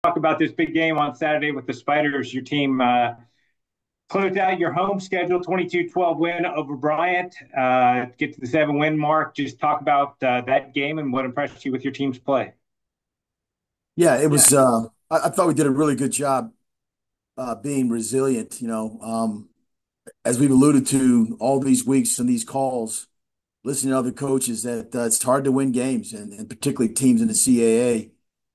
talk about this big game on Saturday with the Spiders. Your team closed out your home schedule 22-12 win over Bryant. Get to the 7-win mark. Just talk about that game and what impressed you with your team's play. Yeah, it was. I thought we did a really good job being resilient. As we've alluded to all these weeks and these calls, listening to other coaches, that it's hard to win games, and particularly teams in the CAA.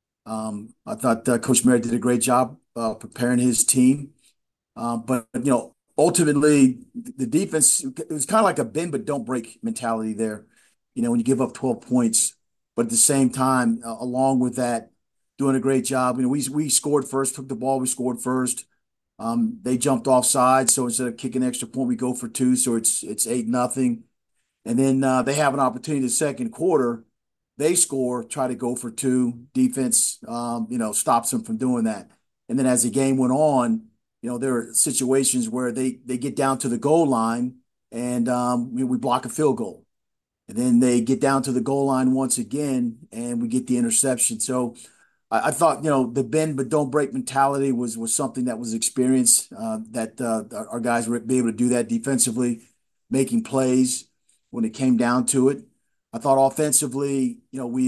I thought Coach Merritt did a great job preparing his team. But ultimately, the defense, it was kind of like a bend but don't break mentality there. When you give up 12 points, but at the same time, along with that, doing a great job. We scored first, took the ball, we scored first. They jumped offside, so instead of kicking an extra point, we go for two, so it's 8-0. And then they have an opportunity in the second quarter. They score, try to go for two. Defense, stops them from doing that. And then as the game went on, there are situations where they get down to the goal line and we block a field goal. And then they get down to the goal line once again and we get the interception. So I thought, the bend but don't break mentality was something that was experienced, that our guys were able to do that defensively, making plays when it came down to it. I thought offensively,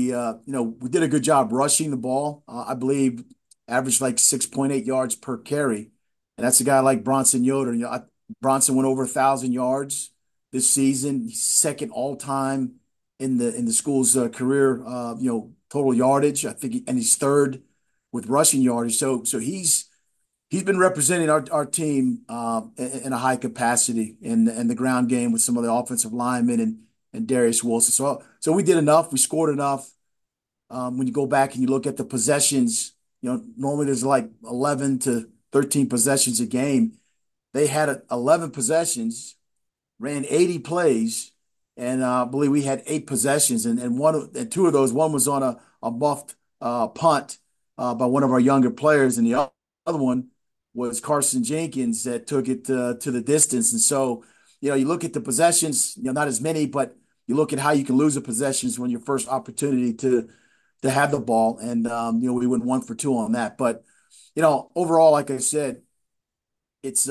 we did a good job rushing the ball. I believe averaged like 6.8 yards per carry. And that's a guy like Bronson Yoder. Bronson went over 1,000 yards this season. He's second all time in the school's career, total yardage. I think, and he's third with rushing yardage. So he's been representing our team in a high capacity in the ground game with some of the offensive linemen and Darius Wilson. So we did enough. We scored enough. When you go back and you look at the possessions, normally there's like 11 to 13 possessions a game. They had 11 possessions, ran 80 plays, and I believe we had 8 possessions. And two of those, one was on a muffed punt by one of our younger players, and the other one was Carson Jenkins that took it to the distance. And so, you look at the possessions, not as many, but you look at how you can lose the possessions when your first opportunity to have the ball. And we went 1 for 2 on that. But overall, like I said, it's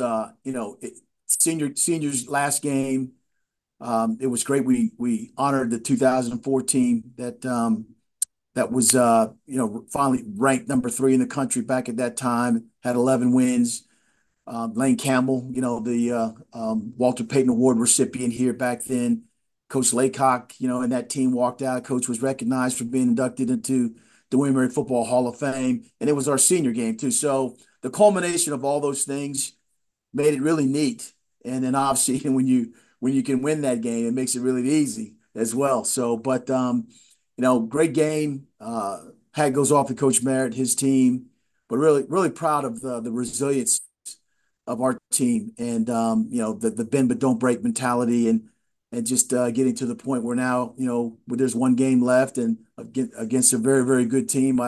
seniors last game. It was great. We honored the 2014 that was finally ranked number 3 in the country back at that time. Had 11 wins. Lane Campbell, the Walter Payton Award recipient here back then. Coach Laycock, and that team walked out. Coach was recognized for being inducted into the William Mary Football Hall of Fame, and it was our senior game too. So the culmination of all those things made it really neat. And then obviously when you can win that game, it makes it really easy as well. So, but great game. Hat goes off to Coach Merritt, his team, but really, really proud of the resilience of our team and the bend but don't break mentality and just getting to the point where now where there's one game left and against a very, very good team.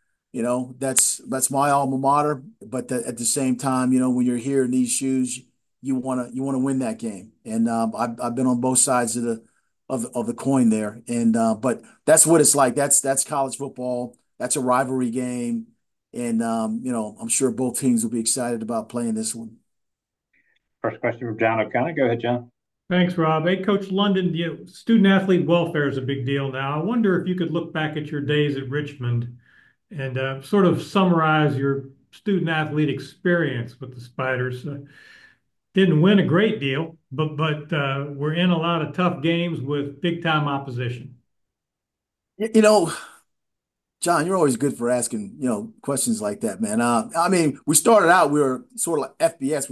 That's my alma mater. But at the same time, when you're here in these shoes, you wanna win that game. And I've been on both sides of the coin there. And but that's what it's like. That's college football. That's a rivalry game. And I'm sure both teams will be excited about playing this one. First question from John O'Connor. Go ahead, John. Thanks, Rob. Hey, Coach London, student athlete welfare is a big deal now. I wonder if you could look back at your days at Richmond and sort of summarize your student athlete experience with the Spiders. Didn't win a great deal, but we're in a lot of tough games with big time opposition. You know, John, you're always good for asking, questions like that, man. I mean, we started out, we were sort of like FBS, we're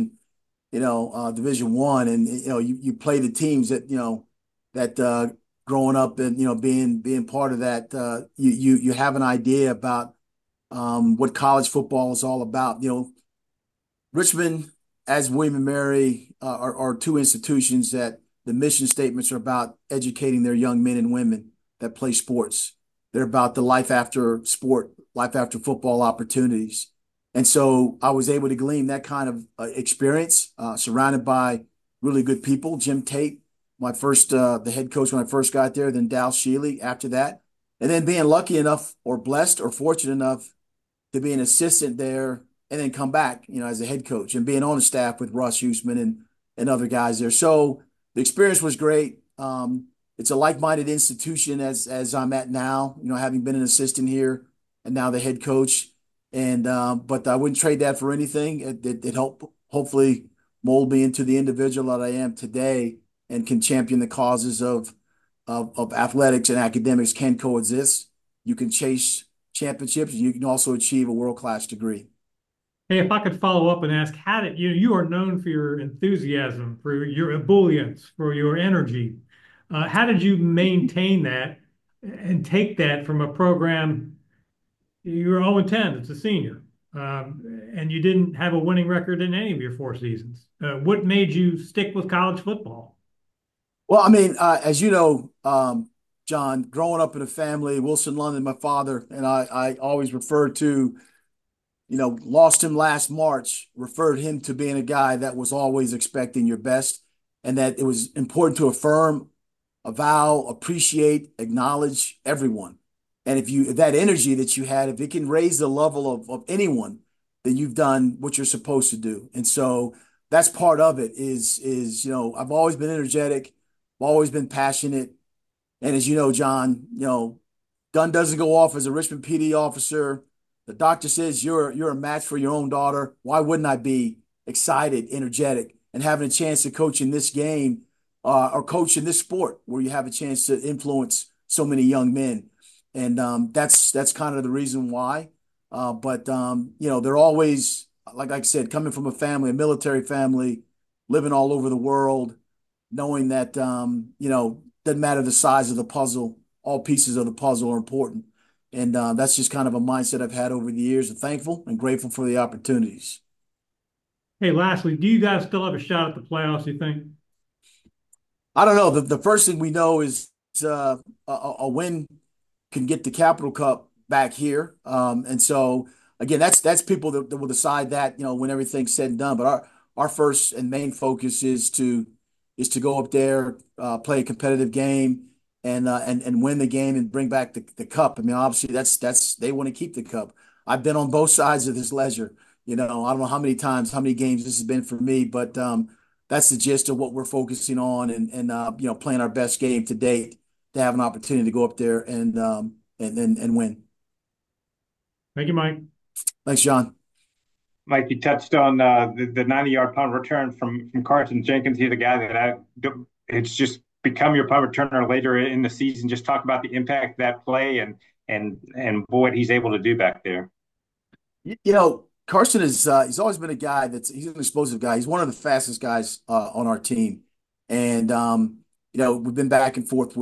Division One, and you play the teams that growing up and being part of that, you have an idea about what college football is all about. Richmond, as William and Mary, are two institutions that the mission statements are about educating their young men and women that play sports. They're about the life after sport, life after football opportunities. And so I was able to glean that kind of experience, surrounded by really good people. Jim Tate, the head coach when I first got there, then Dal Shealy after that. And then being lucky enough or blessed or fortunate enough to be an assistant there and then come back, as a head coach and being on the staff with Russ Huesman and other guys there. So the experience was great. It's a like-minded institution as I'm at now, having been an assistant here and now the head coach. And but I wouldn't trade that for anything. It helped hopefully mold me into the individual that I am today and can champion the causes of athletics and academics can coexist. You can chase championships. You can also achieve a world-class degree. Hey, if I could follow up and ask, how did you are known for your enthusiasm, for your ebullience, for your energy. How did you maintain that and take that from a program? You were 0-10 as a senior, and you didn't have a winning record in any of your 4 seasons. What made you stick with college football? Well, I mean, as you know, John, growing up in a family, Wilson London, my father, and I always referred to, lost him last March, referred him to being a guy that was always expecting your best and that it was important to affirm, avow, appreciate, acknowledge everyone. And if that energy that you had, if it can raise the level of anyone, then you've done what you're supposed to do. And so that's part of it is, I've always been energetic, I've always been passionate. And as you know, John, gun doesn't go off as a Richmond PD officer. The doctor says you're a match for your own daughter. Why wouldn't I be excited, energetic, and having a chance to coach in this game or coach in this sport where you have a chance to influence so many young men? And that's kind of the reason why. But they're always, like I said, coming from a military family, living all over the world, knowing that doesn't matter the size of the puzzle, all pieces of the puzzle are important. And that's just kind of a mindset I've had over the years, and thankful and grateful for the opportunities. Hey, lastly, do you guys still have a shot at the playoffs, you think? I don't know. The first thing we know is a win can get the Capital Cup back here. And so again, that's people that will decide that, when everything's said and done. But our first and main focus is to go up there, play a competitive game and win the game and bring back the cup. I mean, obviously that's they want to keep the cup. I've been on both sides of this ledger. I don't know how many times, how many games this has been for me, but that's the gist of what we're focusing on and playing our best game to date to have an opportunity to go up there and win. Thank you, Mike. Thanks, John. Mike, you touched on the 90-yard punt return from Carson Jenkins. He's the guy it's just become your punt returner later in the season. Just talk about the impact of that play and what he's able to do back there. Carson is he's always been a guy he's an explosive guy. He's one of the fastest guys on our team, and we've been back and forth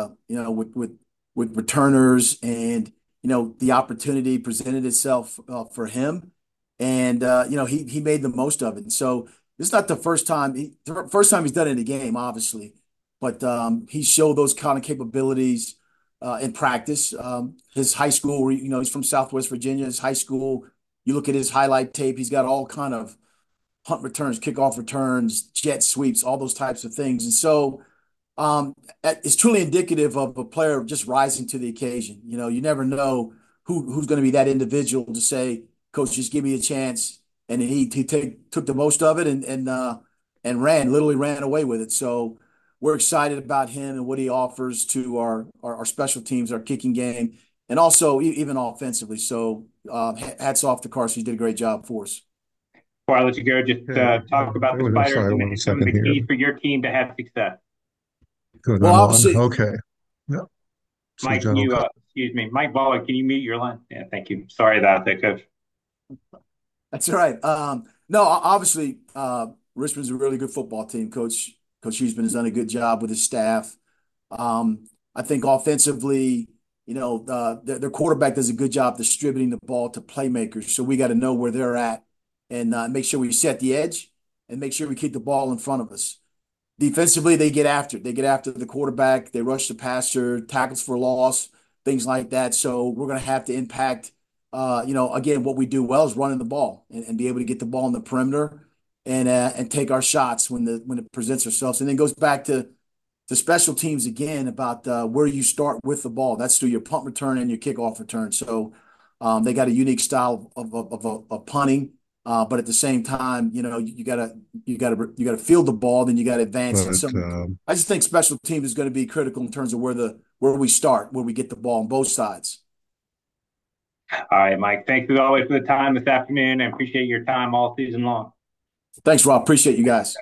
with returners, and the opportunity presented itself for him, and he made the most of it. And so this is not the first time he's done it in a game, obviously, but he showed those kind of capabilities in practice. His high school, he's from Southwest Virginia. His high school, you look at his highlight tape, he's got all kind of punt returns, kickoff returns, jet sweeps, all those types of things. And so it's truly indicative of a player just rising to the occasion. You never know who's going to be that individual to say, "Coach, just give me a chance." And he took the most of it and literally ran away with it. So we're excited about him and what he offers to our special teams, our kicking game, and also even offensively. So hats off to Carson. He did a great job for us. Before I let you go, just talk about the Spiders and some of the keys for your team to have success. Good. Well, obviously, okay. Yeah. Mike, excuse me, Mike Volley, can you mute your line? Yeah, thank you. Sorry about that, Coach. That's right. No, obviously, Richmond's a really good football team. Coach Huesman has done a good job with his staff. I think offensively, their quarterback does a good job distributing the ball to playmakers. So we got to know where they're at and make sure we set the edge and make sure we keep the ball in front of us. Defensively, they get after it. They get after the quarterback. They rush the passer, tackles for loss, things like that. So we're going to have to impact, again, what we do well is running the ball and be able to get the ball in the perimeter and take our shots when it presents ourselves. And then goes back to special teams again about where you start with the ball. That's through your punt return and your kickoff return. So They got a unique style of punting, but at the same time, you gotta field the ball, then you got to advance it. So But I just think special teams is going to be critical in terms of where we start, where we get the ball on both sides. All right, Mike. Thanks as always for the time this afternoon, and appreciate your time all season long. Thanks, Rob. Appreciate you guys.